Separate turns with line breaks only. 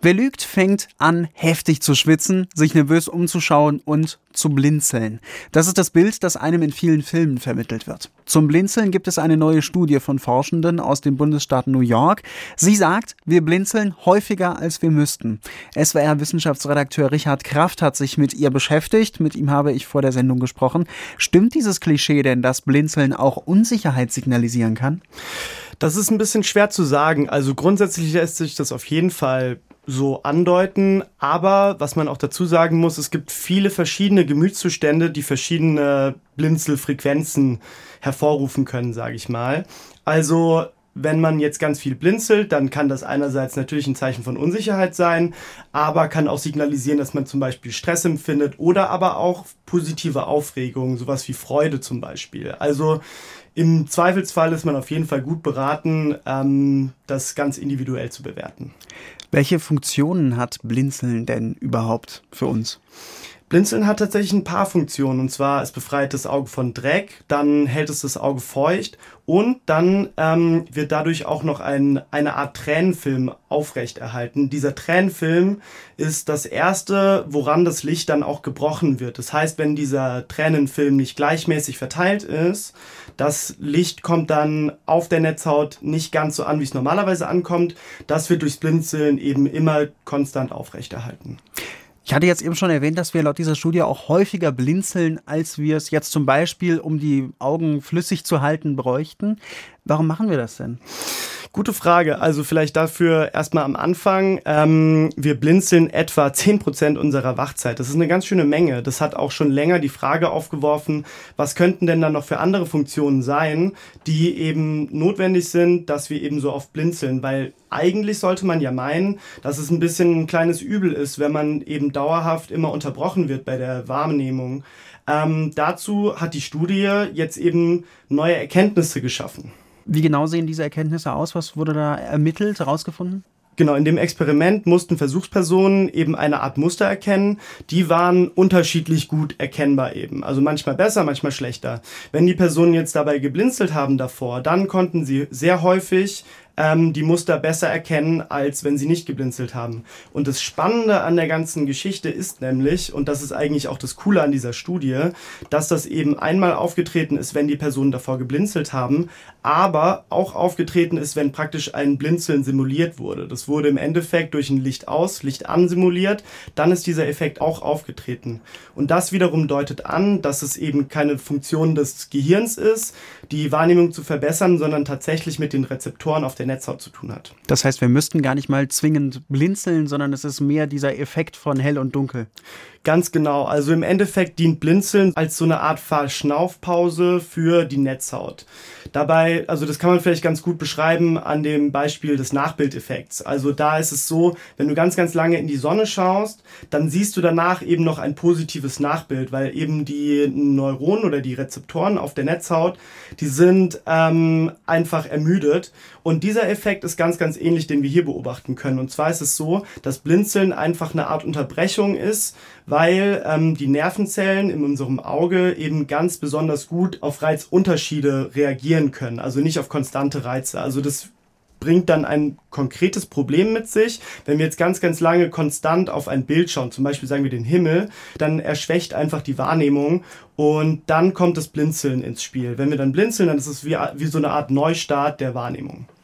Wer lügt, fängt an, heftig zu schwitzen, sich nervös umzuschauen und zu blinzeln. Das ist das Bild, das einem in vielen Filmen vermittelt wird. Zum Blinzeln gibt es eine neue Studie von Forschenden aus dem Bundesstaat New York. Sie sagt, wir blinzeln häufiger, als wir müssten. SWR-Wissenschaftsredakteur Richard Kraft hat sich mit ihr beschäftigt. Mit ihm habe ich vor der Sendung gesprochen. Stimmt dieses Klischee denn, dass Blinzeln auch Unsicherheit signalisieren kann?
Das ist ein bisschen schwer zu sagen. Also grundsätzlich lässt sich das auf jeden Fall so andeuten, aber was man auch dazu sagen muss, es gibt viele verschiedene Gemütszustände, die verschiedene Blinzelfrequenzen hervorrufen können, sage ich mal. Also wenn man jetzt ganz viel blinzelt, dann kann das einerseits natürlich ein Zeichen von Unsicherheit sein, aber kann auch signalisieren, dass man zum Beispiel Stress empfindet oder aber auch positive Aufregung, sowas wie Freude zum Beispiel. Also im Zweifelsfall ist man auf jeden Fall gut beraten, das ganz individuell zu bewerten.
Welche Funktionen hat Blinzeln denn überhaupt für uns?
Blinzeln hat tatsächlich ein paar Funktionen, und zwar es befreit das Auge von Dreck, dann hält es das Auge feucht und dann wird dadurch auch noch eine Art Tränenfilm aufrechterhalten. Dieser Tränenfilm ist das erste, woran das Licht dann auch gebrochen wird. Das heißt, wenn dieser Tränenfilm nicht gleichmäßig verteilt ist, das Licht kommt dann auf der Netzhaut nicht ganz so an, wie es normalerweise ankommt. Das wird durchs Blinzeln eben immer konstant aufrechterhalten.
Ich hatte jetzt eben schon erwähnt, dass wir laut dieser Studie auch häufiger blinzeln, als wir es jetzt zum Beispiel, um die Augen flüssig zu halten, bräuchten. Warum machen wir das denn?
Gute Frage. Also vielleicht dafür erstmal am Anfang. Wir blinzeln etwa 10% unserer Wachzeit. Das ist eine ganz schöne Menge. Das hat auch schon länger die Frage aufgeworfen, was könnten denn dann noch für andere Funktionen sein, die eben notwendig sind, dass wir eben so oft blinzeln. Weil eigentlich sollte man ja meinen, dass es ein bisschen ein kleines Übel ist, wenn man eben dauerhaft immer unterbrochen wird bei der Wahrnehmung. Dazu hat die Studie jetzt eben neue Erkenntnisse geschaffen.
Wie genau sehen diese Erkenntnisse aus? Was wurde da ermittelt, herausgefunden?
Genau, in dem Experiment mussten Versuchspersonen eben eine Art Muster erkennen. Die waren unterschiedlich gut erkennbar eben. Also manchmal besser, manchmal schlechter. Wenn die Personen jetzt dabei geblinzelt haben davor, dann konnten sie sehr häufig die Muster besser erkennen, als wenn sie nicht geblinzelt haben. Und das Spannende an der ganzen Geschichte ist nämlich, und das ist eigentlich auch das Coole an dieser Studie, dass das eben einmal aufgetreten ist, wenn die Personen davor geblinzelt haben, aber auch aufgetreten ist, wenn praktisch ein Blinzeln simuliert wurde. Das wurde im Endeffekt durch ein Licht aus, Licht an simuliert, dann ist dieser Effekt auch aufgetreten. Und das wiederum deutet an, dass es eben keine Funktion des Gehirns ist, die Wahrnehmung zu verbessern, sondern tatsächlich mit den Rezeptoren auf der Netzhaut zu tun hat.
Das heißt, wir müssten gar nicht mal zwingend blinzeln, sondern es ist mehr dieser Effekt von hell und dunkel.
Ganz genau. Also im Endeffekt dient Blinzeln als so eine Art Verschnaufpause für die Netzhaut. Dabei, also das kann man vielleicht ganz gut beschreiben an dem Beispiel des Nachbildeffekts. Also da ist es so, wenn du ganz, ganz lange in die Sonne schaust, dann siehst du danach eben noch ein positives Nachbild, weil eben die Neuronen oder die Rezeptoren auf der Netzhaut, die sind einfach ermüdet. Und dieser Effekt ist ganz, ganz ähnlich, den wir hier beobachten können. Und zwar ist es so, dass Blinzeln einfach eine Art Unterbrechung ist, weil die Nervenzellen in unserem Auge eben ganz besonders gut auf Reizunterschiede reagieren können, also nicht auf konstante Reize. Also das bringt dann ein konkretes Problem mit sich. Wenn wir jetzt ganz, ganz lange konstant auf ein Bild schauen, zum Beispiel sagen wir den Himmel, dann erschwächt einfach die Wahrnehmung und dann kommt das Blinzeln ins Spiel. Wenn wir dann blinzeln, dann ist es wie so eine Art Neustart der Wahrnehmung.